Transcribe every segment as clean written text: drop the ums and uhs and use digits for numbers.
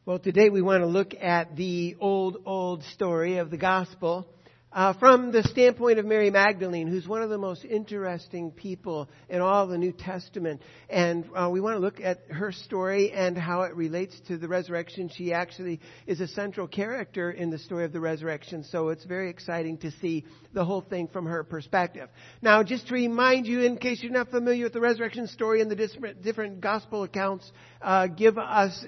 Well, today we want to look at the old story of the gospel from the standpoint of Mary Magdalene, who's one of the most interesting people in all the New Testament. And we want to look at her story and how it relates to the resurrection. She actually is a central character in the story of the resurrection, so it's very exciting to see the whole thing from her perspective. Now, just to remind you, in case you're not familiar with the resurrection story and the different gospel accounts, give us,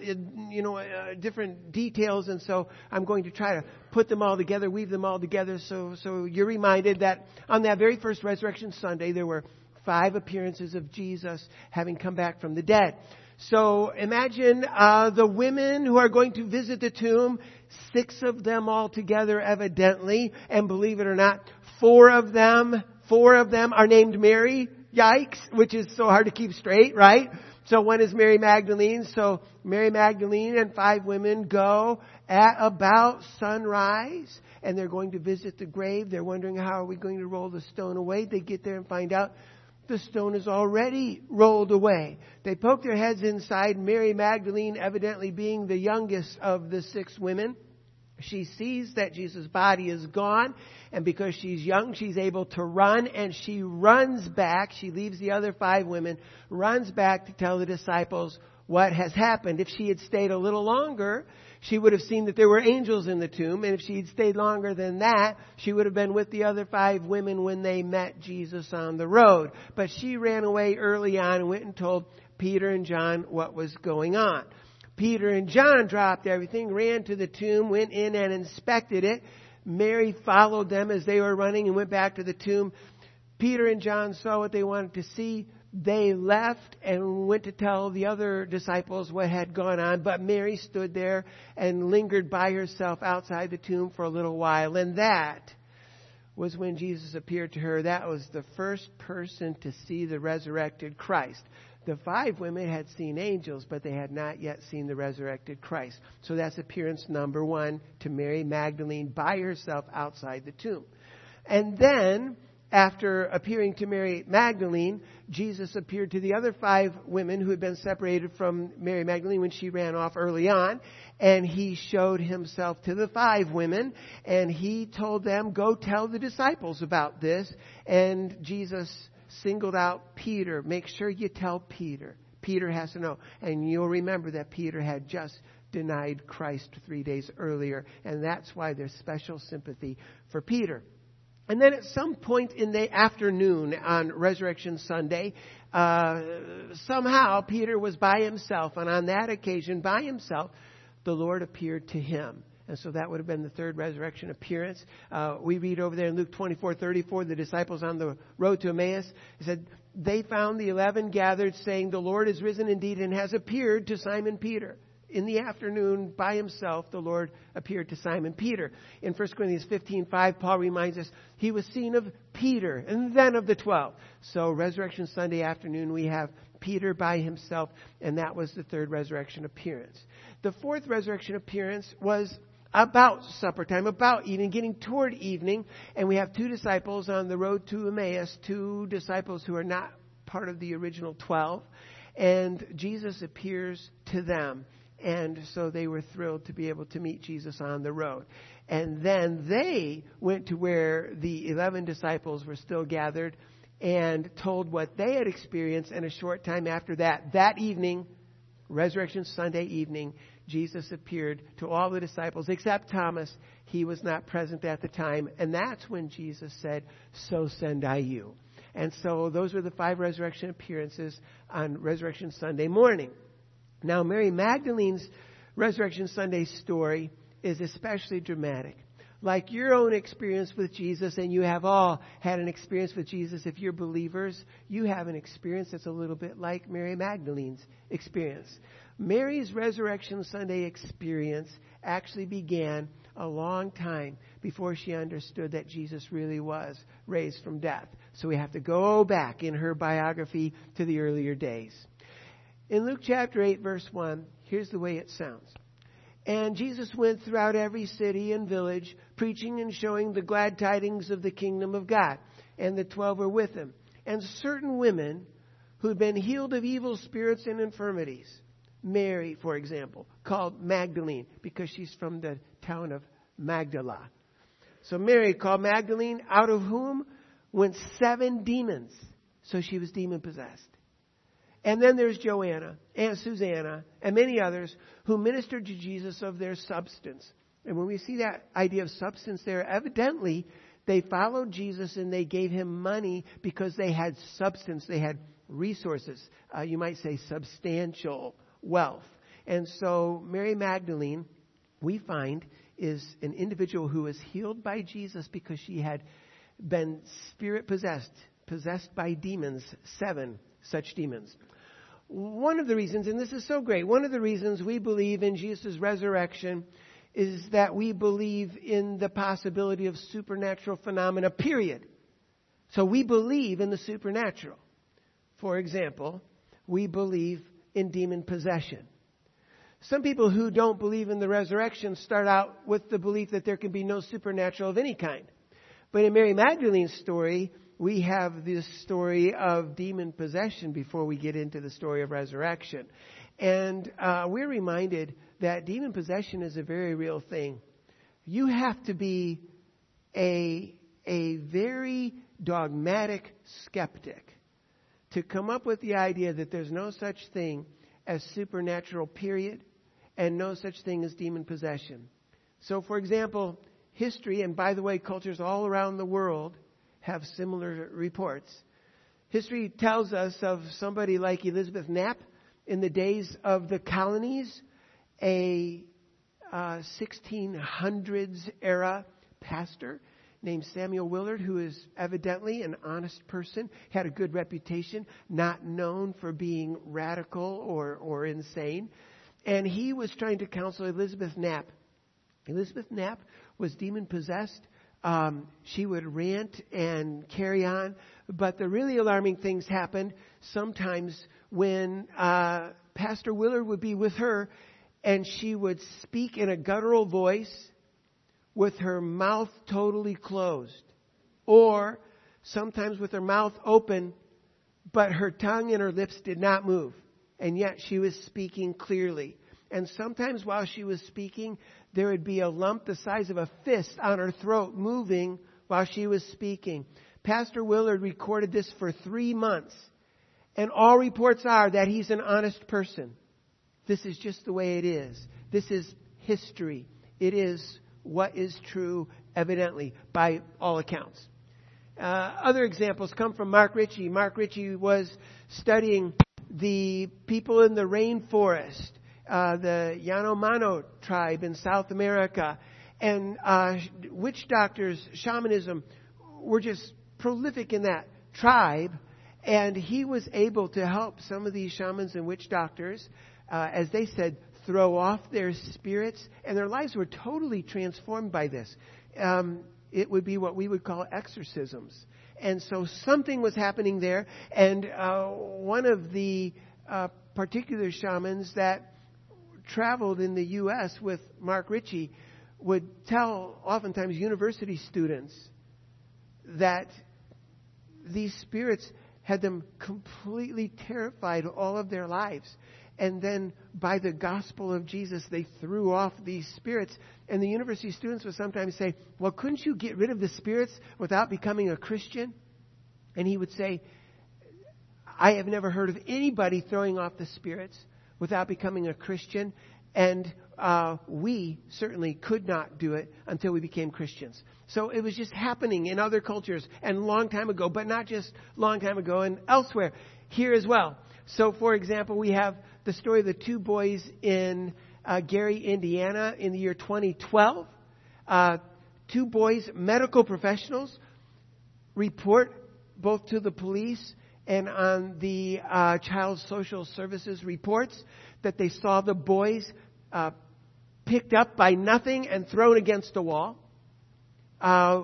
different details, and so I'm going to try to put them all together, weave them all together, so you're reminded that on that very first Resurrection Sunday, there were 5 appearances of Jesus having come back from the dead. So imagine the women who are going to visit the tomb, 6 of them all together evidently, and believe it or not, 4 of them are named Mary. Yikes, which is so hard to keep straight, right? So one is Mary Magdalene. So Mary Magdalene and 5 women go at about sunrise, and they're going to visit the grave. They're wondering, how are we going to roll the stone away? They get there and find out the stone is already rolled away. They poke their heads inside. Mary Magdalene, evidently being the youngest of the 6 women, she sees that Jesus' body is gone, and because she's young, she's able to run, and she runs back. She leaves the other 5 women, runs back to tell the disciples what has happened. If she had stayed a little longer, she would have seen that there were angels in the tomb, and if she had stayed longer than that, she would have been with the other 5 women when they met Jesus on the road. But she ran away early on and went and told Peter and John what was going on. Peter and John dropped everything, ran to the tomb, went in and inspected it. Mary followed them as they were running and went back to the tomb. Peter and John saw what they wanted to see. They left and went to tell the other disciples what had gone on. But Mary stood there and lingered by herself outside the tomb for a little while. And that was when Jesus appeared to her. That was the first person to see the resurrected Christ. The 5 women had seen angels, but they had not yet seen the resurrected Christ. So that's appearance number 1 to Mary Magdalene by herself outside the tomb. And then, after appearing to Mary Magdalene, Jesus appeared to the other 5 women who had been separated from Mary Magdalene when she ran off early on. And he showed himself to the 5 women, and he told them, go tell the disciples about this. And Jesus singled out Peter. Make sure you tell Peter. Peter has to know. And you'll remember that Peter had just denied Christ 3 days earlier. And that's why there's special sympathy for Peter. And then at some point in the afternoon on Resurrection Sunday, somehow Peter was by himself. And on that occasion, by himself, the Lord appeared to him. And so that would have been the 3rd resurrection appearance. We read over there in Luke 24:34, the disciples on the road to Emmaus, it said, they found the 11 gathered, saying, the Lord is risen indeed and has appeared to Simon Peter. In the afternoon, by himself, the Lord appeared to Simon Peter. In 1 Corinthians 15:5, Paul reminds us, he was seen of Peter and then of the 12. So Resurrection Sunday afternoon, we have Peter by himself, and that was the 3rd resurrection appearance. The 4th resurrection appearance was about supper time, about evening, getting toward evening, and we have 2 disciples on the road to Emmaus, 2 disciples who are not part of the original 12, and Jesus appears to them. And so they were thrilled to be able to meet Jesus on the road. And then they went to where the 11 disciples were still gathered and told what they had experienced. And a short time after that evening, Resurrection Sunday evening, Jesus appeared to all the disciples except Thomas. He was not present at the time. And that's when Jesus said, so send I you. And so those were the 5 resurrection appearances on Resurrection Sunday morning. Now, Mary Magdalene's Resurrection Sunday story is especially dramatic. Like your own experience with Jesus, and you have all had an experience with Jesus, if you're believers, you have an experience that's a little bit like Mary Magdalene's experience. Mary's Resurrection Sunday experience actually began a long time before she understood that Jesus really was raised from death. So we have to go back in her biography to the earlier days. In Luke chapter 8, verse 1, here's the way it sounds. And Jesus went throughout every city and village, preaching and showing the glad tidings of the kingdom of God. And the 12 were with him. And certain women who had been healed of evil spirits and infirmities Mary, for example, called Magdalene because she's from the town of Magdala. So Mary, called Magdalene, out of whom went 7 demons. So she was demon-possessed. And then there's Joanna and Susanna and many others who ministered to Jesus of their substance. And when we see that idea of substance there, evidently they followed Jesus and they gave him money because they had substance. They had resources. You might say substantial wealth. And so Mary Magdalene, we find, is an individual who was healed by Jesus because she had been spirit-possessed, possessed by demons, 7 such demons. One of the reasons, and this is so great, one of the reasons we believe in Jesus' resurrection is that we believe in the possibility of supernatural phenomena, period. So we believe in the supernatural. For example, we believe in demon possession. Some people who don't believe in the resurrection start out with the belief that there can be no supernatural of any kind. But in Mary Magdalene's story, we have this story of demon possession before we get into the story of resurrection. And we're reminded that demon possession is a very real thing. You have to be a very dogmatic skeptic to come up with the idea that there's no such thing as supernatural, period, and no such thing as demon possession. So, for example, history, and by the way, cultures all around the world have similar reports. History tells us of somebody like Elizabeth Knapp in the days of the colonies, a 1600s era pastor named Samuel Willard, who is evidently an honest person, had a good reputation, not known for being radical or insane. And he was trying to counsel Elizabeth Knapp. Elizabeth Knapp was demon-possessed. She would rant and carry on. But the really alarming things happened sometimes when Pastor Willard would be with her and she would speak in a guttural voice with her mouth totally closed. Or sometimes with her mouth open, but her tongue and her lips did not move. And yet she was speaking clearly. And sometimes while she was speaking, there would be a lump the size of a fist on her throat moving while she was speaking. Pastor Willard recorded this for 3 months. And all reports are that he's an honest person. This is just the way it is. This is history. It is what is true, evidently, by all accounts. Other examples come from Mark Ritchie. Mark Ritchie was studying the people in the rainforest, the Yanomamo tribe in South America. And witch doctors, shamanism, were just prolific in that tribe. And he was able to help some of these shamans and witch doctors, as they said, throw off their spirits. And their lives were totally transformed by this. It would be what we would call exorcisms. And so something was happening there. And one of the particular shamans that traveled in the U.S. with Mark Ritchie would tell oftentimes university students that these spirits had them completely terrified all of their lives. And then by the gospel of Jesus, they threw off these spirits. And the university students would sometimes say, well, couldn't you get rid of the spirits without becoming a Christian? And he would say, I have never heard of anybody throwing off the spirits without becoming a Christian. And we certainly could not do it until we became Christians. So it was just happening in other cultures and long time ago, but not just long time ago and elsewhere, here as well. So, for example, we have the story of the 2 boys in Gary, Indiana in the year 2012. 2 boys, medical professionals, report both to the police and on the Child Social Services reports that they saw the boys picked up by nothing and thrown against a wall. A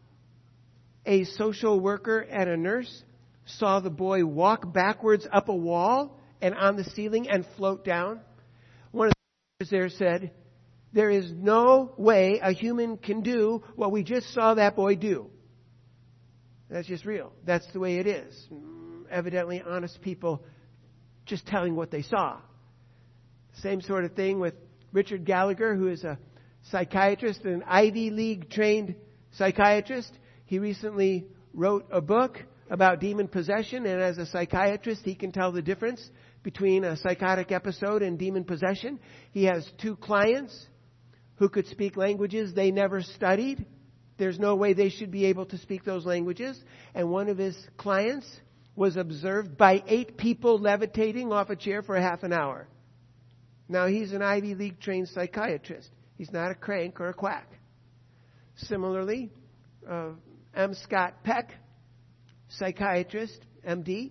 social worker and a nurse saw the boy walk backwards up a wall and on the ceiling and float down. One of the there said, there is no way a human can do what we just saw that boy do. That's just real. That's the way it is. Evidently honest people just telling what they saw. Same sort of thing with Richard Gallagher, who is a psychiatrist, an Ivy League trained psychiatrist. He recently wrote a book about demon possession, and as a psychiatrist, he can tell the difference between a psychotic episode and demon possession. He has 2 clients who could speak languages they never studied. There's no way they should be able to speak those languages. And one of his clients was observed by 8 people levitating off a chair for a half an hour. Now, he's an Ivy League trained psychiatrist. He's not a crank or a quack. Similarly, M. Scott Peck, psychiatrist, MD,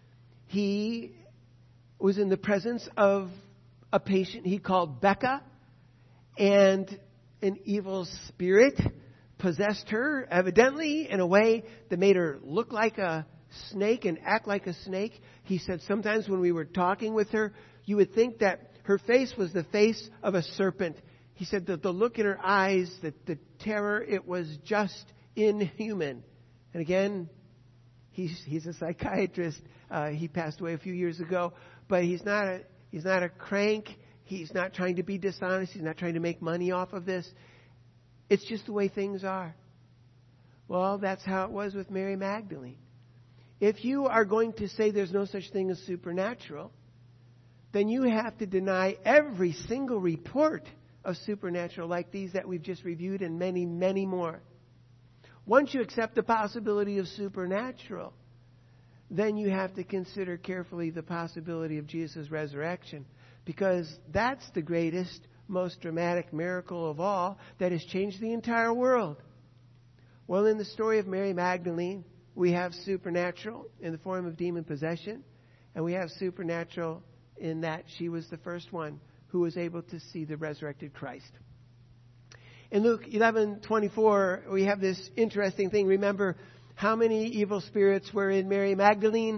he was in the presence of a patient he called Becca, and an evil spirit possessed her, evidently in a way that made her look like a snake and act like a snake. He said sometimes when we were talking with her, you would think that her face was the face of a serpent. He said that the look in her eyes, the terror, it was just inhuman. And again, he's a psychiatrist. He passed away a few years ago, but he's not a crank. He's not trying to be dishonest. He's not trying to make money off of this. It's just the way things are. Well, that's how it was with Mary Magdalene. If you are going to say there's no such thing as supernatural, then you have to deny every single report of supernatural like these that we've just reviewed and many, many more. Once you accept the possibility of supernatural, then you have to consider carefully the possibility of Jesus' resurrection, because that's the greatest, most dramatic miracle of all that has changed the entire world. Well, in the story of Mary Magdalene, we have supernatural in the form of demon possession, and we have supernatural in that she was the first one who was able to see the resurrected Christ. In Luke 11:24, we have this interesting thing. Remember how many evil spirits were in Mary Magdalene?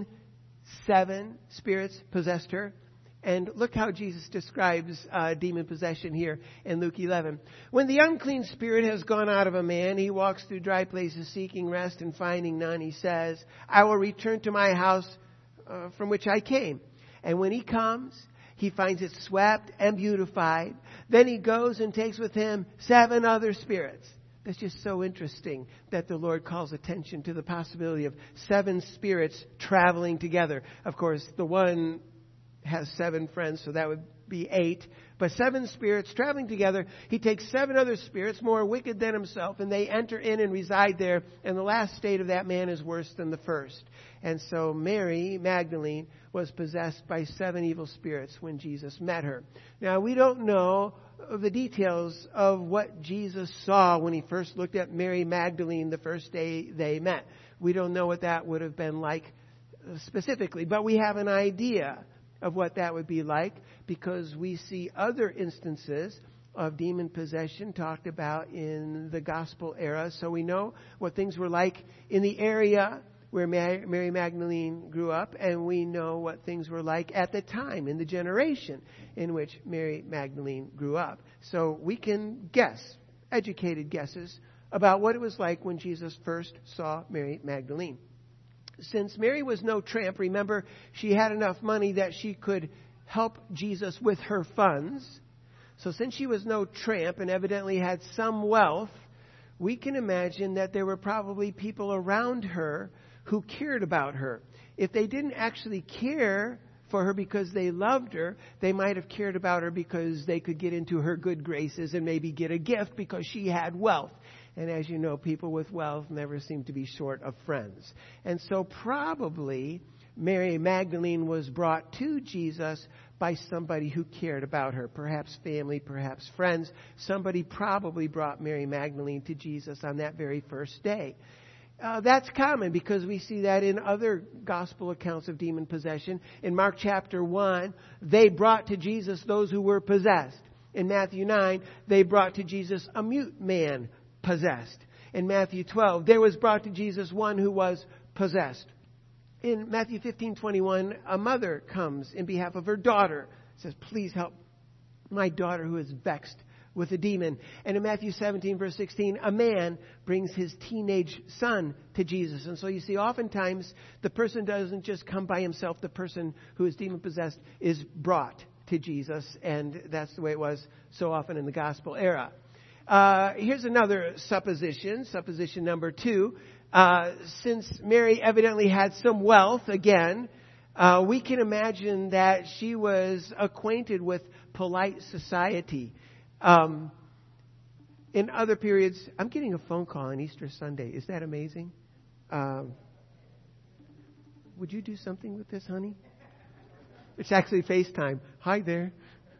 7 spirits possessed her. And look how Jesus describes demon possession here in Luke 11. When the unclean spirit has gone out of a man, he walks through dry places seeking rest, and finding none, he says, I will return to my house from which I came. And when he comes, he finds it swept and beautified. Then he goes and takes with him 7 other spirits. That's just so interesting that the Lord calls attention to the possibility of 7 spirits traveling together. Of course, the one has 7 friends, so that would be 8. But 7 spirits traveling together. He takes 7 other spirits more wicked than himself, and they enter in and reside there. And the last state of that man is worse than the first. And so Mary Magdalene was possessed by 7 evil spirits when Jesus met her. Now, we don't know the details of what Jesus saw when he first looked at Mary Magdalene the first day they met. We don't know what that would have been like specifically, but we have an idea of what that would be like, because we see other instances of demon possession talked about in the gospel era. So we know what things were like in the area where Mary Magdalene grew up, and we know what things were like at the time, in the generation in which Mary Magdalene grew up. So we can guess, educated guesses, about what it was like when Jesus first saw Mary Magdalene. Since Mary was no tramp, remember, she had enough money that she could help Jesus with her funds. So since she was no tramp and evidently had some wealth, we can imagine that there were probably people around her who cared about her. If they didn't actually care for her because they loved her, they might have cared about her because they could get into her good graces and maybe get a gift because she had wealth. And as you know, people with wealth never seem to be short of friends. And so probably Mary Magdalene was brought to Jesus by somebody who cared about her. Perhaps family, perhaps friends. Somebody probably brought Mary Magdalene to Jesus on that very first day. That's common because we see that in other gospel accounts of demon possession. In Mark chapter 1, they brought to Jesus those who were possessed. In Matthew 9, they brought to Jesus a mute man possessed. In Matthew 12, there was brought to Jesus one who was possessed. In Matthew 15:21, a mother comes in behalf of her daughter, says, please help my daughter who is vexed with a demon. And in Matthew 17, verse 16, a man brings his teenage son to Jesus. And so you see, oftentimes the person doesn't just come by himself. The person who is demon possessed is brought to Jesus, and that's the way it was so often in the gospel era. Here's another supposition, supposition number 2. Since Mary evidently had some wealth, again, we can imagine that she was acquainted with polite society. In other periods, I'm getting a phone call on Easter Sunday. Is that amazing? Would you do something with this, honey? It's actually FaceTime. Hi there.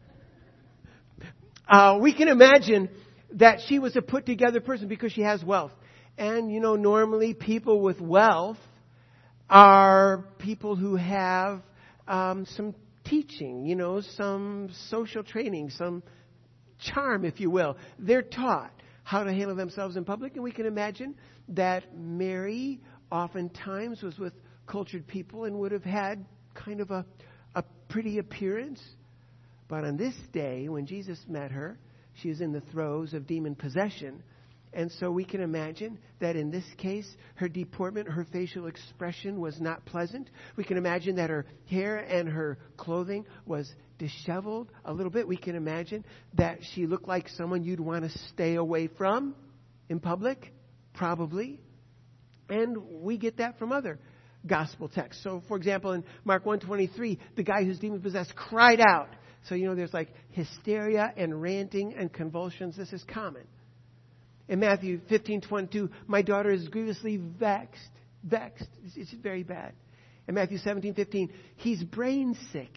We can imagine that she was a put-together person because she has wealth. And, normally people with wealth are people who have some teaching, some social training, some charm, if you will. They're taught how to handle themselves in public. And we can imagine that Mary oftentimes was with cultured people and would have had kind of a pretty appearance. But on this day, when Jesus met her, she is in the throes of demon possession. And so we can imagine that in this case, her deportment, her facial expression was not pleasant. We can imagine that her hair and her clothing was disheveled a little bit. We can imagine that she looked like someone you'd want to stay away from in public, probably. And we get that from other gospel texts. So, for example, in Mark 1:23, the guy who's demon-possessed cried out. So, there's like hysteria and ranting and convulsions. This is common. In Matthew 15:22, my daughter is grievously vexed. It's very bad. In Matthew 17:15, he's brain sick.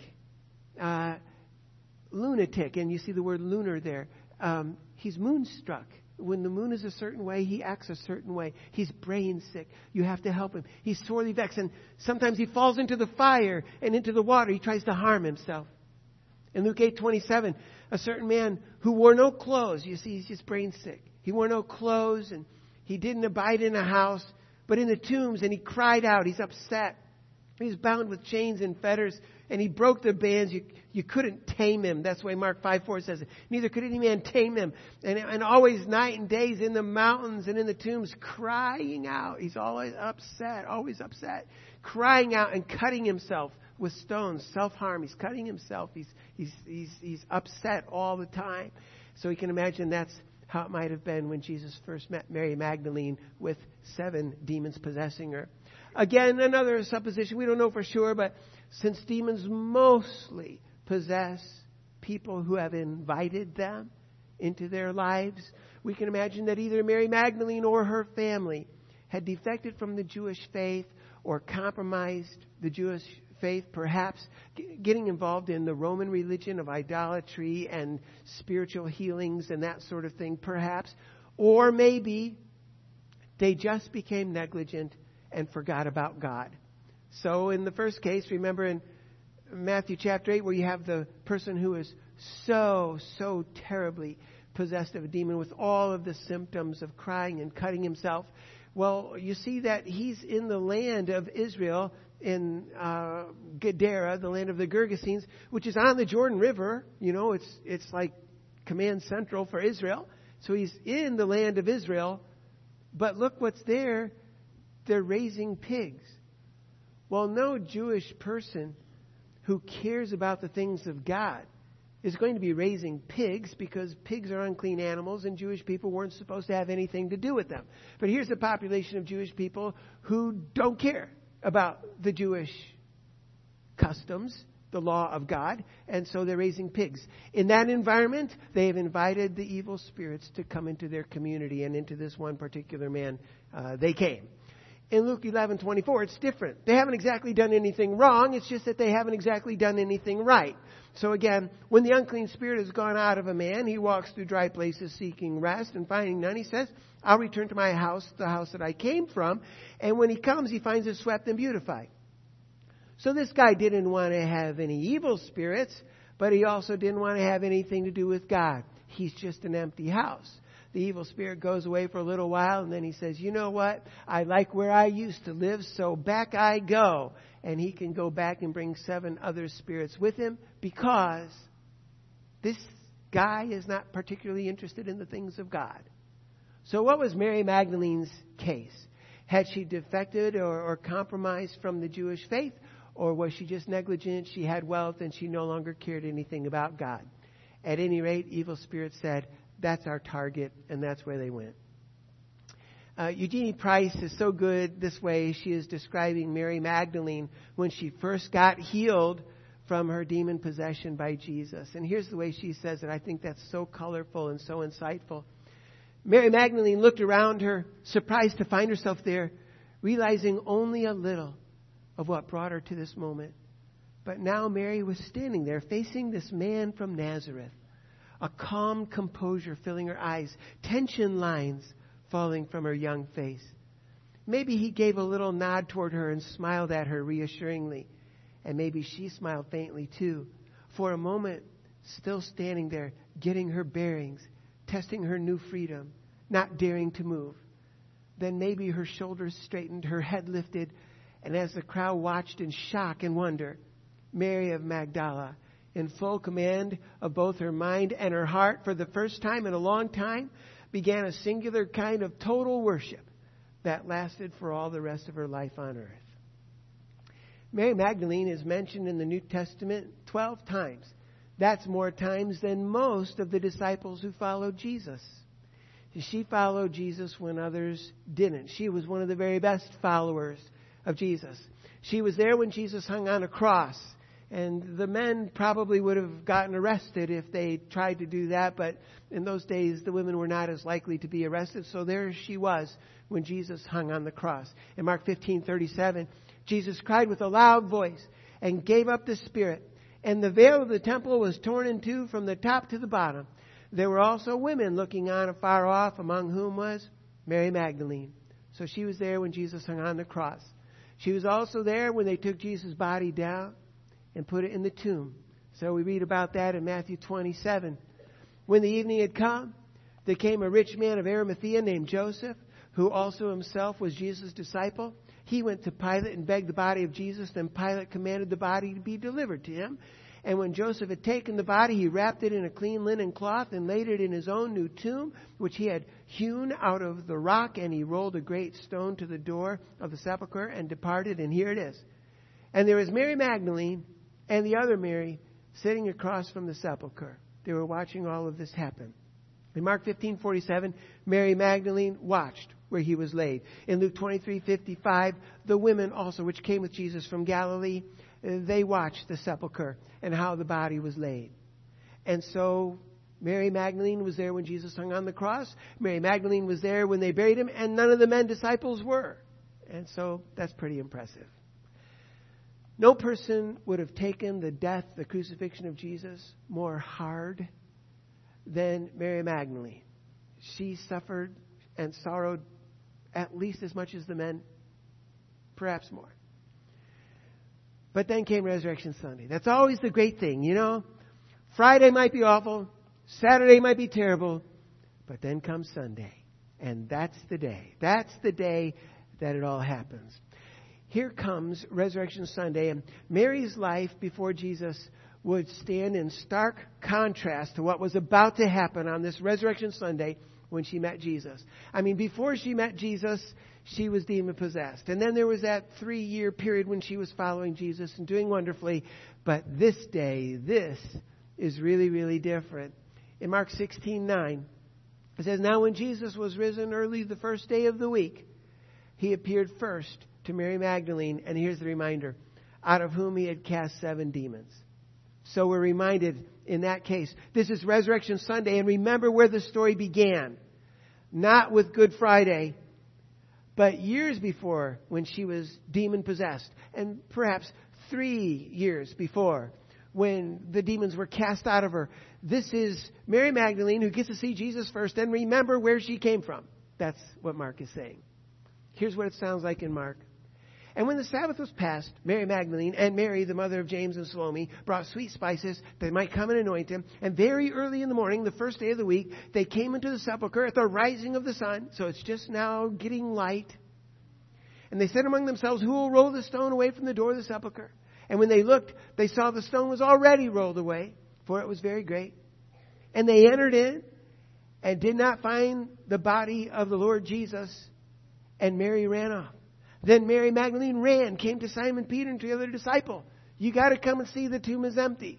Lunatic. And you see the word lunar there. He's moonstruck. When the moon is a certain way, he acts a certain way. He's brain sick. You have to help him. He's sorely vexed. And sometimes he falls into the fire and into the water. He tries to harm himself. In Luke 8:27, a certain man who wore no clothes. You see, he's just brain sick. He wore no clothes and he didn't abide in a house, but in the tombs, and he cried out. He's upset. He's bound with chains and fetters, and he broke the bands. You couldn't tame him. That's why Mark 5:4 says it. Neither could any man tame him. And always night and days in the mountains and in the tombs crying out. He's always upset, crying out and cutting himself with stones, self-harm. He's cutting himself. He's upset all the time. So you can imagine that's how it might have been when Jesus first met Mary Magdalene with 7 demons possessing her. Again, another supposition. We don't know for sure, but since demons mostly possess people who have invited them into their lives, we can imagine that either Mary Magdalene or her family had defected from the Jewish faith or compromised the Jewish faith, perhaps getting involved in the Roman religion of idolatry and spiritual healings and that sort of thing, perhaps. Or maybe they just became negligent and forgot about God. So in the first case, remember in Matthew chapter 8, where you have the person who is so terribly possessed of a demon with all of the symptoms of crying and cutting himself. Well, you see that he's in the land of Israel, in Gadara, the land of the Gergesenes, which is on the Jordan River. It's like command central for Israel. So he's in the land of Israel. But look what's there. They're raising pigs. Well, no Jewish person who cares about the things of God is going to be raising pigs, because pigs are unclean animals and Jewish people weren't supposed to have anything to do with them. But here's a population of Jewish people who don't care about the Jewish customs, the law of God, and so they're raising pigs. In that environment, they have invited the evil spirits to come into their community, and into this one particular man they came. In Luke 11:24, it's different. They haven't exactly done anything wrong. It's just that they haven't exactly done anything right. So again, when the unclean spirit has gone out of a man, he walks through dry places seeking rest, and finding none, he says, I'll return to my house, the house that I came from. And when he comes, he finds it swept and beautified. So this guy didn't want to have any evil spirits, but he also didn't want to have anything to do with God. He's just an empty house. The evil spirit goes away for a little while, and then he says, you know what? I like where I used to live, so back I go. And he can go back and bring 7 other spirits with him, because this guy is not particularly interested in the things of God. So what was Mary Magdalene's case? Had she defected or compromised from the Jewish faith? Or was she just negligent? She had wealth and she no longer cared anything about God. At any rate, evil spirits said, that's our target, and that's where they went. Eugenie Price is so good this way. She is describing Mary Magdalene when she first got healed from her demon possession by Jesus. And here's the way she says it. I think that's so colorful and so insightful. Mary Magdalene looked around her, surprised to find herself there, realizing only a little of what brought her to this moment. But now Mary was standing there facing this man from Nazareth, a calm composure filling her eyes, tension lines falling from her young face. Maybe he gave a little nod toward her and smiled at her reassuringly. And maybe she smiled faintly too. For a moment, still standing there, getting her bearings, testing her new freedom, not daring to move. Then maybe her shoulders straightened, her head lifted, and as the crowd watched in shock and wonder, Mary of Magdala, in full command of both her mind and her heart for the first time in a long time, began a singular kind of total worship that lasted for all the rest of her life on earth. Mary Magdalene is mentioned in the New Testament 12 times. That's more times than most of the disciples who followed Jesus. She followed Jesus when others didn't. She was one of the very best followers of Jesus. She was there when Jesus hung on a cross. And the men probably would have gotten arrested if they tried to do that. But in those days, the women were not as likely to be arrested. So there she was when Jesus hung on the cross. In Mark 15:37, Jesus cried with a loud voice and gave up the spirit. And the veil of the temple was torn in two from the top to the bottom. There were also women looking on afar off, among whom was Mary Magdalene. So she was there when Jesus hung on the cross. She was also there when they took Jesus' body down and put it in the tomb. So we read about that in Matthew 27. When the evening had come, there came a rich man of Arimathea named Joseph, who also himself was Jesus' disciple. He went to Pilate and begged the body of Jesus. Then Pilate commanded the body to be delivered to him. And when Joseph had taken the body, he wrapped it in a clean linen cloth and laid it in his own new tomb, which he had hewn out of the rock. And he rolled a great stone to the door of the sepulchre and departed. And here it is. And there was Mary Magdalene and the other Mary sitting across from the sepulchre. They were watching all of this happen. In Mark 15:47, Mary Magdalene watched where he was laid. In Luke 23:55, the women also, which came with Jesus from Galilee, they watched the sepulchre and how the body was laid. And so Mary Magdalene was there when Jesus hung on the cross. Mary Magdalene was there when they buried him, and none of the men disciples were. And so that's pretty impressive. No person would have taken the death, the crucifixion of Jesus more hard than Mary Magdalene. She suffered and sorrowed at least as much as the men, perhaps more. But then came Resurrection Sunday. That's always the great thing, you know. Friday might be awful, Saturday might be terrible, but then comes Sunday. And that's the day. That's the day that it all happens. Here comes Resurrection Sunday, and Mary's life before Jesus would stand in stark contrast to what was about to happen on this Resurrection Sunday when she met Jesus. I mean, before she met Jesus, she was demon-possessed. And then there was that 3-year period when she was following Jesus and doing wonderfully. But this day, this is really, really different. In Mark 16:9, it says, "Now when Jesus was risen early the first day of the week, he appeared first to Mary Magdalene," and here's the reminder, "out of whom he had cast 7 demons." So we're reminded in that case, this is Resurrection Sunday, and remember where the story began. Not with Good Friday, but years before when she was demon-possessed, and perhaps 3 years before when the demons were cast out of her. This is Mary Magdalene who gets to see Jesus first, and remember where she came from. That's what Mark is saying. Here's what it sounds like in Mark. "And when the Sabbath was past, Mary Magdalene and Mary, the mother of James and Salome, brought sweet spices that they might come and anoint him. And very early in the morning, the first day of the week, they came into the sepulchre at the rising of the sun." So it's just now getting light. "And they said among themselves, 'Who will roll the stone away from the door of the sepulchre?' And when they looked, they saw the stone was already rolled away, for it was very great. And they entered in and did not find the body of the Lord Jesus. And Mary ran off, Then Mary Magdalene ran, came to Simon Peter and to the other disciple. You got to come and see, the tomb is empty.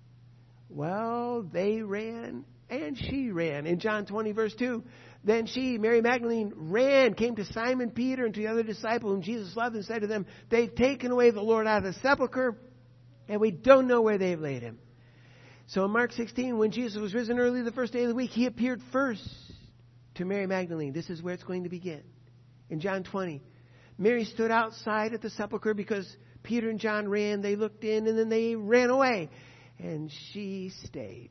Well, they ran and she ran. In John 20, verse 2, then she, Mary Magdalene, ran, came to Simon Peter and to the other disciple whom Jesus loved, and said to them, they've taken away the Lord out of the sepulchre, and we don't know where they've laid him. So in Mark 16, when Jesus was risen early the first day of the week, he appeared first to Mary Magdalene. This is where it's going to begin. In John 20, Mary stood outside at the sepulchre because Peter and John ran. They looked in and then they ran away. And she stayed.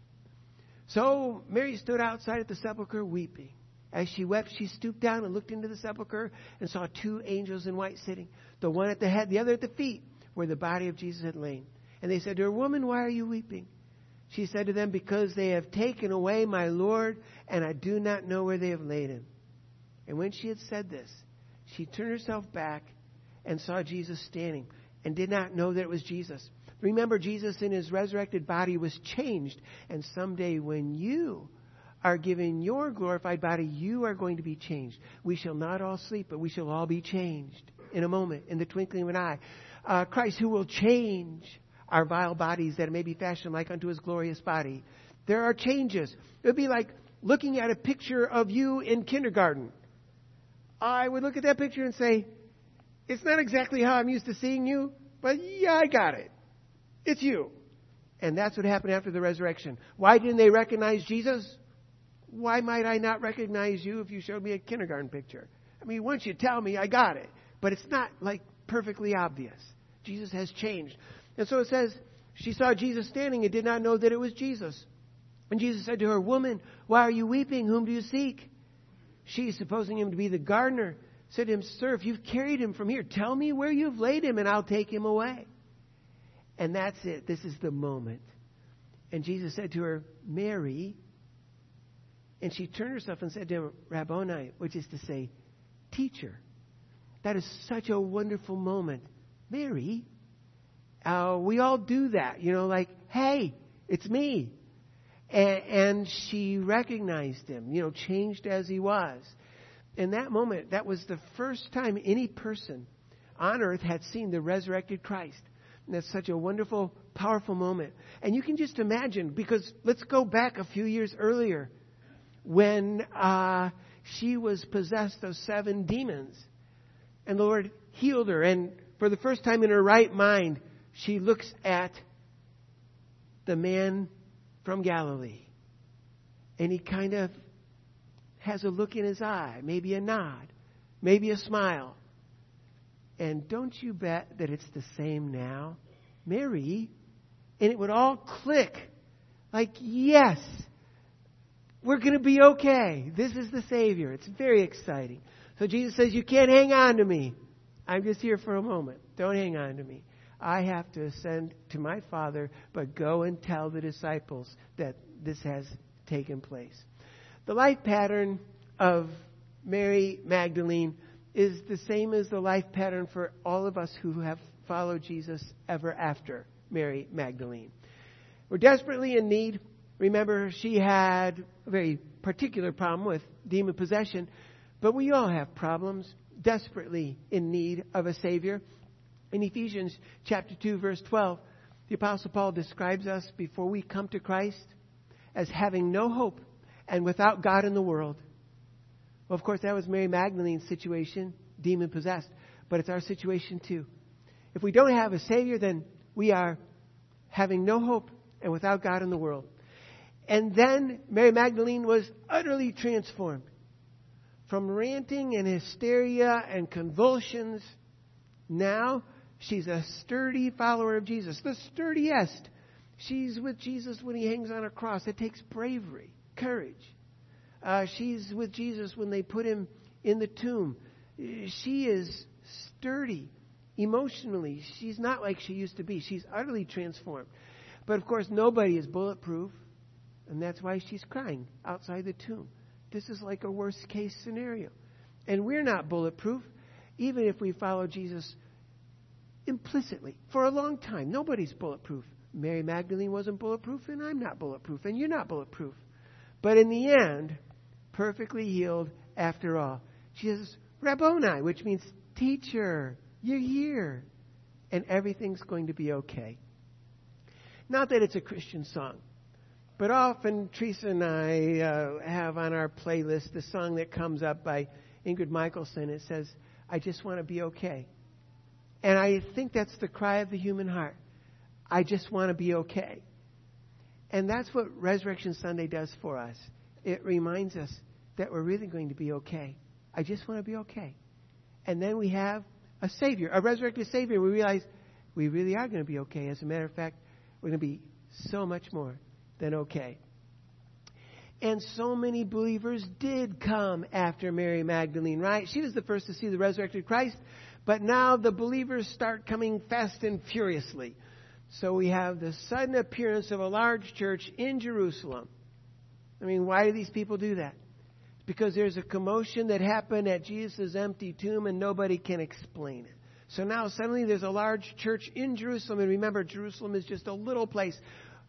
So Mary stood outside at the sepulchre weeping. As she wept, she stooped down and looked into the sepulchre and saw two angels in white sitting, the one at the head, the other at the feet, where the body of Jesus had lain. And they said to her, woman, why are you weeping? She said to them, because they have taken away my Lord, and I do not know where they have laid him. And when she had said this, she turned herself back and saw Jesus standing, and did not know that it was Jesus. Remember, Jesus in his resurrected body was changed. And someday when you are given your glorified body, you are going to be changed. We shall not all sleep, but we shall all be changed in a moment, in the twinkling of an eye. Christ, who will change our vile bodies, that it may be fashioned like unto his glorious body. There are changes. It would be like looking at a picture of you in kindergarten. I would look at that picture and say, it's not exactly how I'm used to seeing you, but yeah, I got it. It's you. And that's what happened after the resurrection. Why didn't they recognize Jesus? Why might I not recognize you if you showed me a kindergarten picture? I mean, once you tell me, I got it. But it's not like perfectly obvious. Jesus has changed. And so it says, she saw Jesus standing and did not know that it was Jesus. And Jesus said to her, woman, why are you weeping? Whom do you seek? She, supposing him to be the gardener, said to him, sir, if you've carried him from here, tell me where you've laid him and I'll take him away. And that's it. This is the moment. And Jesus said to her, Mary. And she turned herself and said to him, Rabboni, which is to say, teacher. That is such a wonderful moment. Mary. We all do that. Like, hey, it's me. And she recognized him, changed as he was. In that moment, that was the first time any person on earth had seen the resurrected Christ. And that's such a wonderful, powerful moment. And you can just imagine, because let's go back a few years earlier when she was possessed of 7 demons. And the Lord healed her. And for the first time in her right mind, she looks at the man from Galilee. And he kind of has a look in his eye, maybe a nod, maybe a smile. And don't you bet that it's the same now? Mary, and it would all click. Like, yes, we're going to be okay. This is the Savior. It's very exciting. So Jesus says, you can't hang on to me. I'm just here for a moment. Don't hang on to me. I have to ascend to my Father, but go and tell the disciples that this has taken place. The life pattern of Mary Magdalene is the same as the life pattern for all of us who have followed Jesus ever after Mary Magdalene. We're desperately in need. Remember, she had a very particular problem with demon possession, but we all have problems, desperately in need of a Savior. In Ephesians chapter 2, verse 12, the Apostle Paul describes us before we come to Christ as having no hope and without God in the world. Well, of course, that was Mary Magdalene's situation, demon-possessed. But it's our situation too. If we don't have a Savior, then we are having no hope and without God in the world. And then Mary Magdalene was utterly transformed. From ranting and hysteria and convulsions, now she's a sturdy follower of Jesus. The sturdiest. She's with Jesus when he hangs on a cross. It takes bravery, courage. She's with Jesus when they put him in the tomb. She is sturdy emotionally. She's not like she used to be. She's utterly transformed. But of course, nobody is bulletproof. And that's why she's crying outside the tomb. This is like a worst case scenario. And we're not bulletproof, even if we follow Jesus implicitly for a long time. Nobody's bulletproof. Mary Magdalene wasn't bulletproof, and I'm not bulletproof, and you're not bulletproof. But in the end, perfectly healed after all. She says, Rabboni, which means teacher, you're here. And everything's going to be okay. Not that it's a Christian song, but often Teresa and I have on our playlist the song that comes up by Ingrid Michaelson. It says, I just want to be okay. And I think that's the cry of the human heart. I just want to be okay. And that's what Resurrection Sunday does for us. It reminds us that we're really going to be okay. I just want to be okay. And then we have a Savior, a resurrected Savior. We realize we really are going to be okay. As a matter of fact, we're going to be so much more than okay. And so many believers did come after Mary Magdalene, right? She was the first to see the resurrected Christ. But now the believers start coming fast and furiously. So we have the sudden appearance of a large church in Jerusalem. I mean, why do these people do that? Because there's a commotion that happened at Jesus' empty tomb and nobody can explain it. So now suddenly there's a large church in Jerusalem. And remember, Jerusalem is just a little place.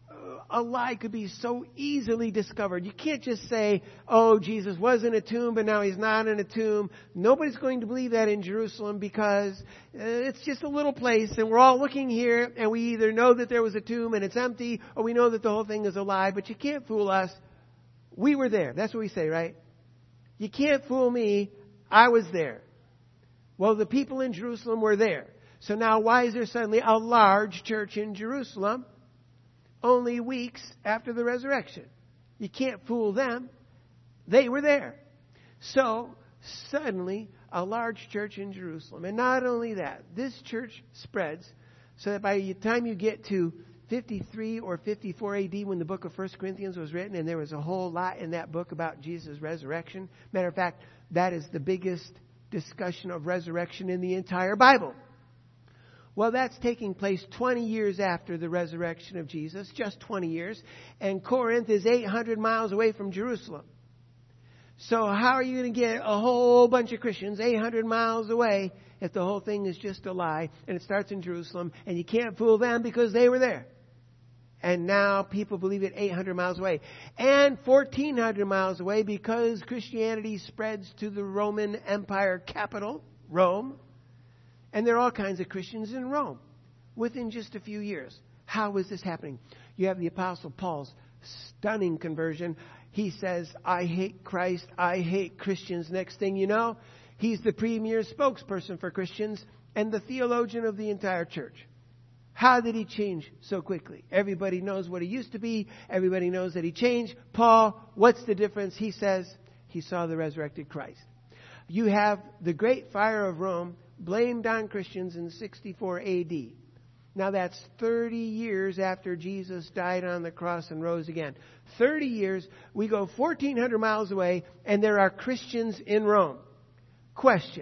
A lie could be so easily discovered. You can't just say, oh, Jesus was in a tomb, but now he's not in a tomb. Nobody's going to believe that in Jerusalem because it's just a little place and we're all looking here and we either know that there was a tomb and it's empty or we know that the whole thing is a lie, but you can't fool us. We were there. That's what we say, right? You can't fool me. I was there. Well, the people in Jerusalem were there. So now why is there suddenly a large church in Jerusalem only weeks after the resurrection? You can't fool them. They were there. So suddenly a large church in Jerusalem. And not only that, this church spreads so that by the time you get to 53 or 54 AD when the book of 1 Corinthians was written, and there was a whole lot in that book about Jesus' resurrection. Matter of fact, that is the biggest discussion of resurrection in the entire Bible. Well, that's taking place 20 years after the resurrection of Jesus, just 20 years. And Corinth is 800 miles away from Jerusalem. So how are you going to get a whole bunch of Christians 800 miles away if the whole thing is just a lie and it starts in Jerusalem and you can't fool them because they were there? And now people believe it 800 miles away. And 1,400 miles away because Christianity spreads to the Roman Empire capital, Rome. And there are all kinds of Christians in Rome within just a few years. How is this happening? You have the Apostle Paul's stunning conversion. He says, I hate Christ. I hate Christians. Next thing you know, he's the premier spokesperson for Christians and the theologian of the entire church. How did he change so quickly? Everybody knows what he used to be. Everybody knows that he changed. Paul, what's the difference? He says he saw the resurrected Christ. You have the great fire of Rome blamed on Christians in 64 AD. Now that's 30 years after Jesus died on the cross and rose again. 30 years, we go 1,400 miles away, and there are Christians in Rome. Question: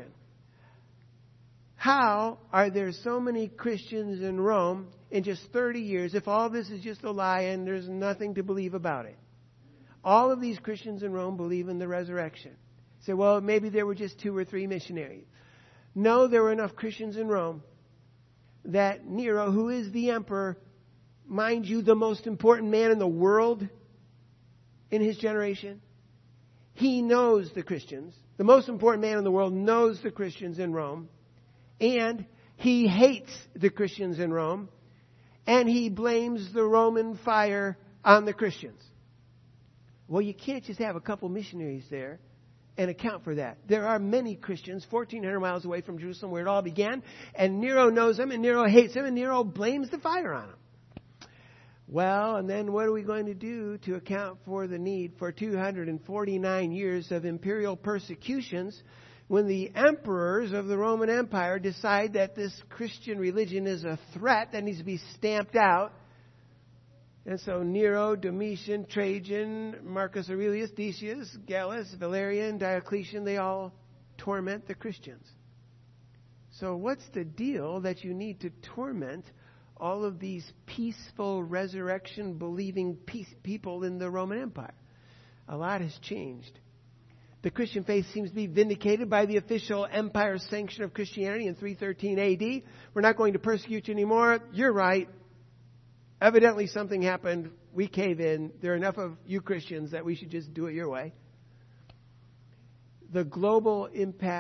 how are there so many Christians in Rome in just 30 years if all this is just a lie and there's nothing to believe about it? All of these Christians in Rome believe in the resurrection. Say, well, maybe there were just 2 or 3 missionaries. No, there were enough Christians in Rome that Nero, who is the emperor, mind you, the most important man in the world in his generation, he knows the Christians. The most important man in the world knows the Christians in Rome. And he hates the Christians in Rome. And he blames the Roman fire on the Christians. Well, you can't just have a couple missionaries there and account for that. There are many Christians 1,400 miles away from Jerusalem where it all began. And Nero knows them, and Nero hates them, and Nero blames the fire on them. Well, and then what are we going to do to account for the need for 249 years of imperial persecutions when the emperors of the Roman Empire decide that this Christian religion is a threat that needs to be stamped out? And so Nero, Domitian, Trajan, Marcus Aurelius, Decius, Gallus, Valerian, Diocletian, they all torment the Christians. So what's the deal that you need to torment all of these peaceful resurrection-believing people in the Roman Empire? A lot has changed. The Christian faith seems to be vindicated by the official empire sanction of Christianity in 313 AD. We're not going to persecute you anymore. You're right. Evidently something happened. We cave in. There are enough of you Christians that we should just do it your way. The global impact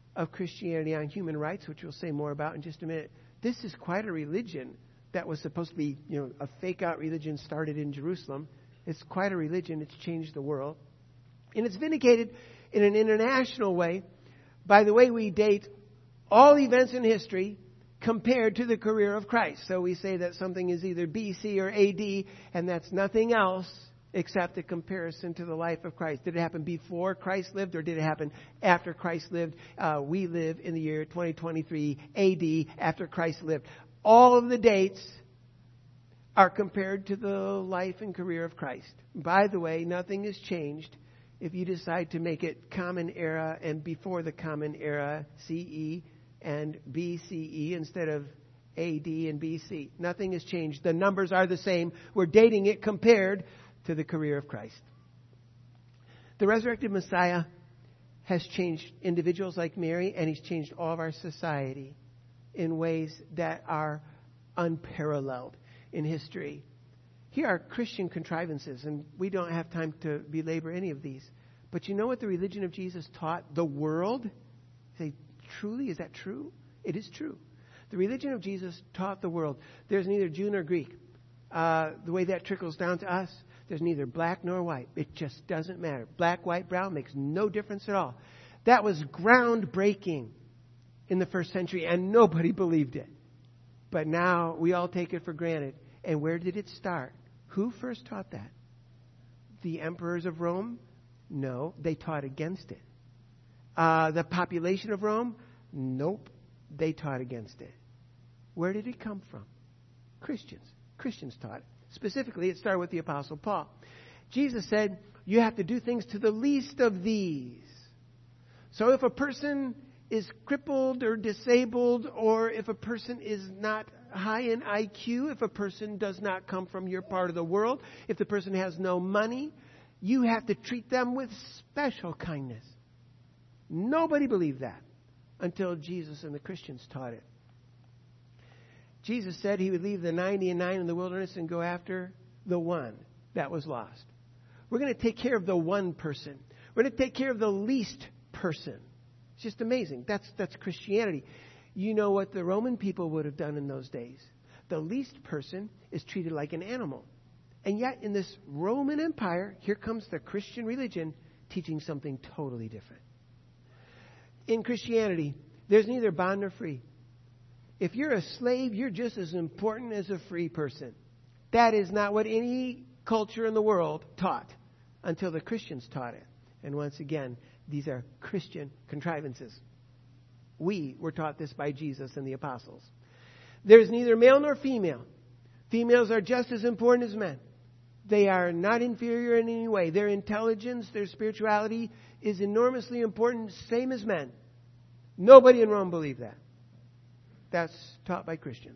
of Christianity on human rights, which we'll say more about in just a minute. This is quite a religion that was supposed to be, a fake-out religion started in Jerusalem. It's quite a religion. It's changed the world. And it's vindicated in an international way by the way we date all events in history compared to the career of Christ. So we say that something is either BC or AD, and that's nothing else except a comparison to the life of Christ. Did it happen before Christ lived, or did it happen after Christ lived? We live in the year 2023 AD, after Christ lived. All of the dates are compared to the life and career of Christ. By the way, nothing has changed if you decide to make it Common Era and before the Common Era, CE and BCE instead of AD and BC. Nothing has changed. The numbers are the same. We're dating it compared to the career of Christ. The resurrected Messiah has changed individuals like Mary, and he's changed all of our society in ways that are unparalleled in history. Here are Christian contrivances, and we don't have time to belabor any of these. But you know what the religion of Jesus taught the world? Say, truly, is that true? It is true. The religion of Jesus taught the world. There's neither Jew nor Greek. The way that trickles down to us, there's neither black nor white. It just doesn't matter. Black, white, brown makes no difference at all. That was groundbreaking in the first century, and nobody believed it. But now we all take it for granted. And where did it start? Who first taught that? The emperors of Rome? No, they taught against it. The population of Rome? Nope, they taught against it. Where did it come from? Christians. Christians taught it. Specifically, it started with the Apostle Paul. Jesus said, you have to do things to the least of these. So if a person is crippled or disabled, or if a person is not high in IQ, if a person does not come from your part of the world, if the person has no money, you have to treat them with special kindness. Nobody believed that until Jesus and the Christians taught it. Jesus said he would leave the 99 in the wilderness and go after the one that was lost. We're going to take care of the one person. We're going to take care of the least person. It's just amazing. That's Christianity. You know what the Roman people would have done in those days. The least person is treated like an animal. And yet in this Roman Empire, here comes the Christian religion teaching something totally different. In Christianity, there's neither bond nor free. If you're a slave, you're just as important as a free person. That is not what any culture in the world taught until the Christians taught it. And once again, these are Christian contrivances. We were taught this by Jesus and the apostles. There's neither male nor female. Females are just as important as men. They are not inferior in any way. Their intelligence, their spirituality is enormously important, same as men. Nobody in Rome believed that. That's taught by Christians.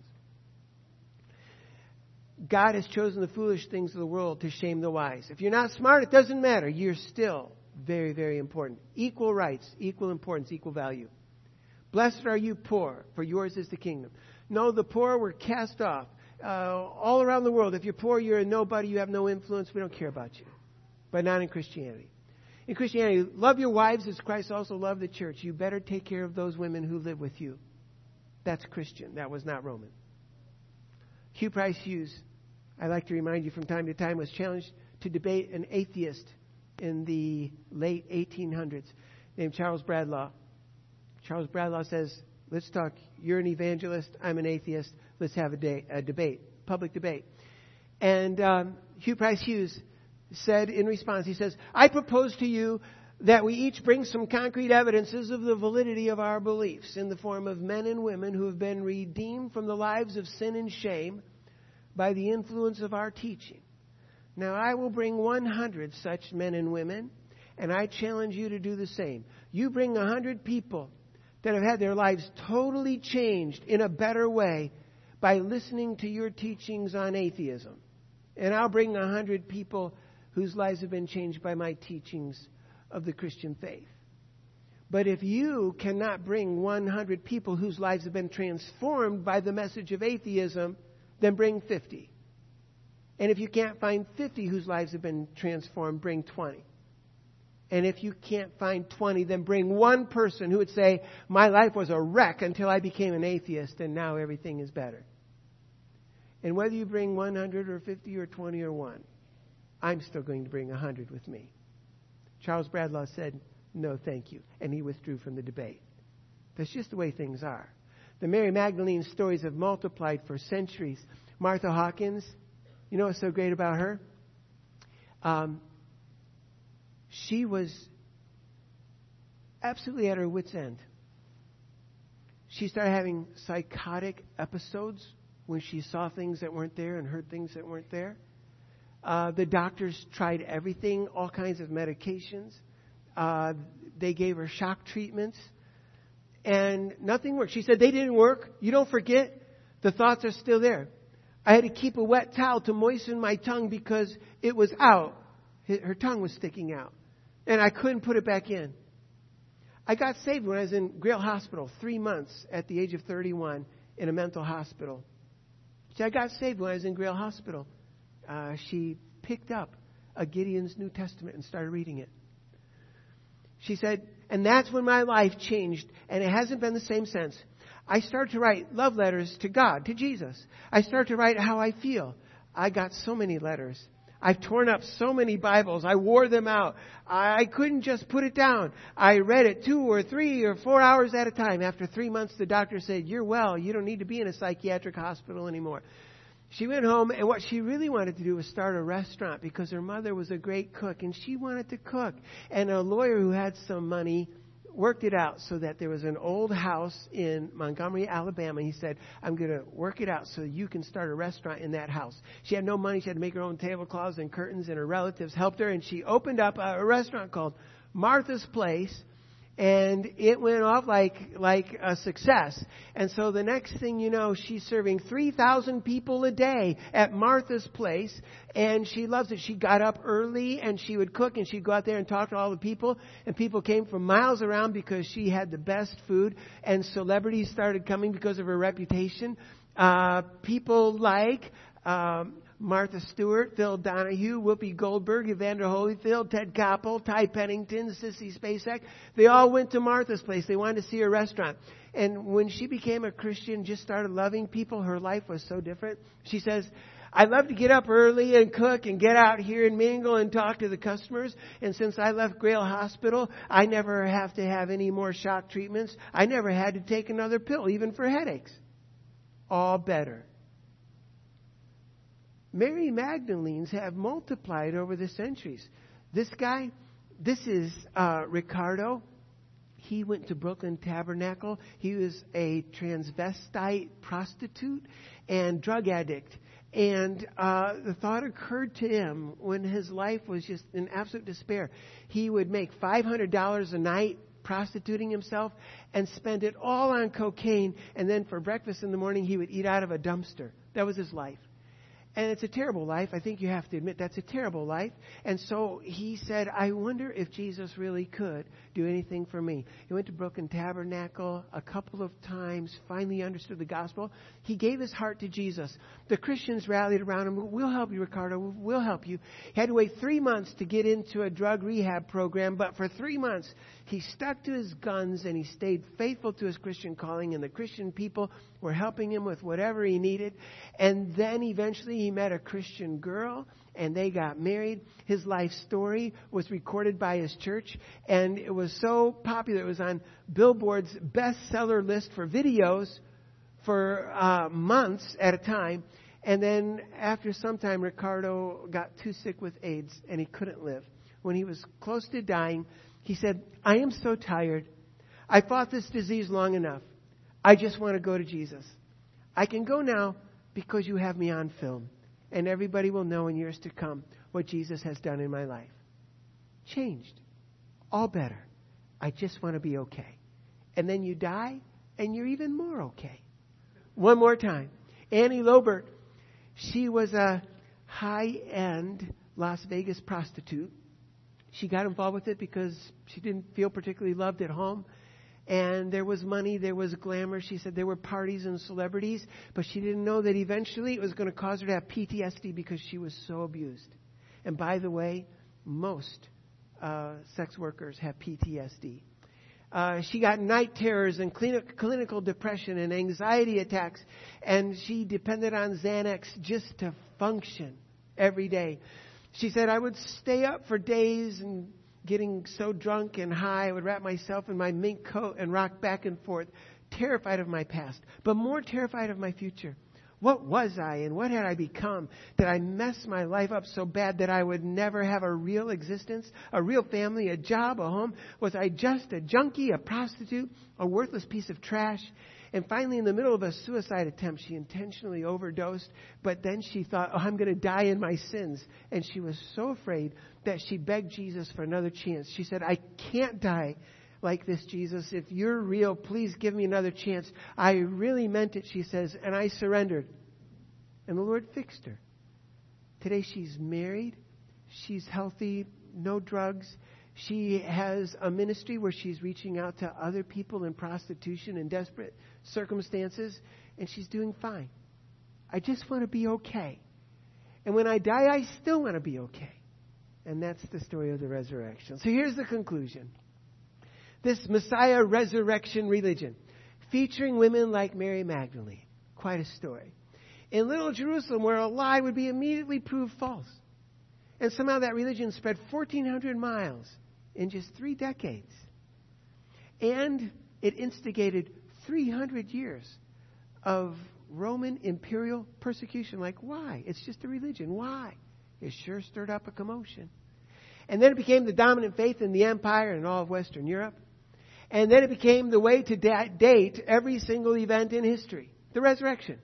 God has chosen the foolish things of the world to shame the wise. If you're not smart, it doesn't matter. You're still very, very important. Equal rights, equal importance, equal value. Blessed are you poor, for yours is the kingdom. No, the poor were cast off. All around the world, if you're poor, you're a nobody, you have no influence, we don't care about you. But not in Christianity. In Christianity, love your wives as Christ also loved the church. You better take care of those women who live with you. That's Christian. That was not Roman. Hugh Price Hughes, I like to remind you from time to time, was challenged to debate an atheist in the late 1800s named Charles Bradlaugh. Charles Bradlaugh says, let's talk. You're an evangelist. I'm an atheist. Let's have a debate, public debate. And Hugh Price Hughes said in response, he says, I propose to you that we each bring some concrete evidences of the validity of our beliefs in the form of men and women who have been redeemed from the lives of sin and shame by the influence of our teaching. Now, I will bring 100 such men and women, and I challenge you to do the same. You bring 100 people that have had their lives totally changed in a better way by listening to your teachings on atheism. And I'll bring 100 people whose lives have been changed by my teachings of the Christian faith. But if you cannot bring 100 people whose lives have been transformed by the message of atheism, then bring 50. And if you can't find 50 whose lives have been transformed, bring 20. And if you can't find 20, then bring one person who would say, my life was a wreck until I became an atheist and now everything is better. And whether you bring 100 or 50 or 20 or 1, I'm still going to bring 100 with me. Charles Bradlaugh said, no, thank you. And he withdrew from the debate. That's just the way things are. The Mary Magdalene stories have multiplied for centuries. Martha Hawkins, you know what's so great about her? She was absolutely at her wit's end. She started having psychotic episodes when she saw things that weren't there and heard things that weren't there. The doctors tried everything, all kinds of medications. They gave her shock treatments. And nothing worked. She said, they didn't work. You don't forget. The thoughts are still there. I had to keep a wet towel to moisten my tongue because it was out. Her tongue was sticking out. And I couldn't put it back in. I got saved when I was in Grail Hospital, 3 months at the age of 31 in a mental hospital. See, I got saved when I was in Grail Hospital. She picked up a Gideon's New Testament and started reading it. She said, and that's when my life changed, and it hasn't been the same since. I started to write love letters to God, to Jesus. I started to write how I feel. I got so many letters. I've torn up so many Bibles. I wore them out. I couldn't just put it down. I read it 2 or 3 or 4 hours at a time. After 3 months, the doctor said, you're well. You don't need to be in a psychiatric hospital anymore. She went home, and what she really wanted to do was start a restaurant because her mother was a great cook, and she wanted to cook. And a lawyer who had some money worked it out so that there was an old house in Montgomery, Alabama. He said, I'm going to work it out so you can start a restaurant in that house. She had no money. She had to make her own tablecloths and curtains, and her relatives helped her. And she opened up a restaurant called Martha's Place. And it went off like a success. And so the next thing you know, she's serving 3,000 people a day at Martha's Place. And she loves it. She got up early and she would cook and she'd go out there and talk to all the people. And people came from miles around because she had the best food. And celebrities started coming because of her reputation. People like Martha Stewart, Phil Donahue, Whoopi Goldberg, Evander Holyfield, Ted Koppel, Ty Pennington, Sissy Spacek. They all went to Martha's Place. They wanted to see her restaurant. And when she became a Christian, just started loving people, her life was so different. She says, I love to get up early and cook and get out here and mingle and talk to the customers. And since I left Grail Hospital, I never have to have any more shock treatments. I never had to take another pill, even for headaches. All better. Mary Magdalenes have multiplied over the centuries. This guy, this is Ricardo. He went to Brooklyn Tabernacle. He was a transvestite prostitute and drug addict. And the thought occurred to him when his life was just in absolute despair. He would make $500 a night prostituting himself and spend it all on cocaine. And then for breakfast in the morning, he would eat out of a dumpster. That was his life. And it's a terrible life. I think you have to admit that's a terrible life. And so he said, I wonder if Jesus really could do anything for me. He went to Brooklyn Tabernacle a couple of times, finally understood the gospel. He gave his heart to Jesus. The Christians rallied around him. We'll help you, Ricardo. We'll help you. He had to wait 3 months to get into a drug rehab program. But for 3 months, he stuck to his guns and he stayed faithful to his Christian calling. And the Christian people were helping him with whatever he needed. And then eventually he met a Christian girl and they got married. His life story was recorded by his church and it was so popular. It was on Billboard's bestseller list for videos for months at a time. And then after some time, Ricardo got too sick with AIDS and he couldn't live. When he was close to dying, he said, I am so tired. I fought this disease long enough. I just want to go to Jesus. I can go now because you have me on film. And everybody will know in years to come what Jesus has done in my life. Changed. All better. I just want to be okay. And then you die and you're even more okay. One more time. Annie Lobert, she was a high-end Las Vegas prostitute. She got involved with it because she didn't feel particularly loved at home. And there was money, there was glamour. She said there were parties and celebrities. But she didn't know that eventually it was going to cause her to have PTSD because she was so abused. And by the way, most sex workers have PTSD. She got night terrors and clinical depression and anxiety attacks, and she depended on Xanax just to function every day. She said, I would stay up for days and getting so drunk and high, I would wrap myself in my mink coat and rock back and forth, terrified of my past, but more terrified of my future. What was I and what had I become that I messed my life up so bad that I would never have a real existence, a real family, a job, a home? Was I just a junkie, a prostitute, a worthless piece of trash? And finally, in the middle of a suicide attempt, she intentionally overdosed, but then she thought, oh, I'm going to die in my sins. And she was so afraid that she begged Jesus for another chance. She said, I can't die like this, Jesus. If you're real, please give me another chance. I really meant it, she says, and I surrendered. And the Lord fixed her. Today she's married. She's healthy, no drugs. She has a ministry where she's reaching out to other people in prostitution and desperate circumstances, and she's doing fine. I just want to be okay. And when I die, I still want to be okay. And that's the story of the resurrection. So here's the conclusion. This Messiah resurrection religion, featuring women like Mary Magdalene. Quite a story. In little Jerusalem, where a lie would be immediately proved false. And somehow that religion spread 1,400 miles in just 3 decades. And it instigated 300 years of Roman imperial persecution. Like, why? It's just a religion. Why? It sure stirred up a commotion. And then it became the dominant faith in the empire and all of Western Europe. And then it became the way to date every single event in history. The resurrection.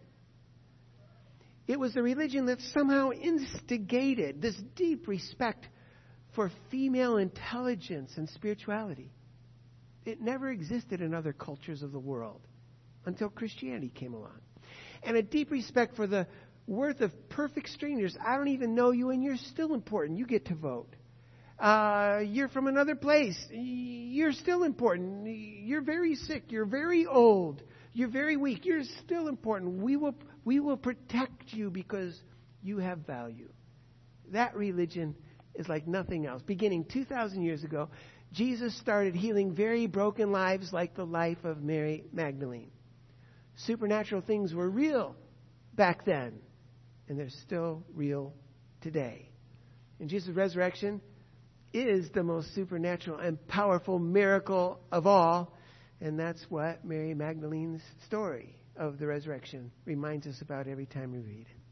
It was the religion that somehow instigated this deep respect for female intelligence and spirituality. It never existed in other cultures of the world until Christianity came along. And a deep respect for the worth of perfect strangers. I don't even know you and you're still important. You get to vote. You're from another place. You're still important. You're very sick. You're very old. You're very weak. You're still important. We will protect you because you have value. That religion is like nothing else. Beginning 2,000 years ago, Jesus started healing very broken lives like the life of Mary Magdalene. Supernatural things were real back then, and they're still real today. And Jesus' resurrection is the most supernatural and powerful miracle of all. And that's what Mary Magdalene's story of the resurrection reminds us about every time we read it.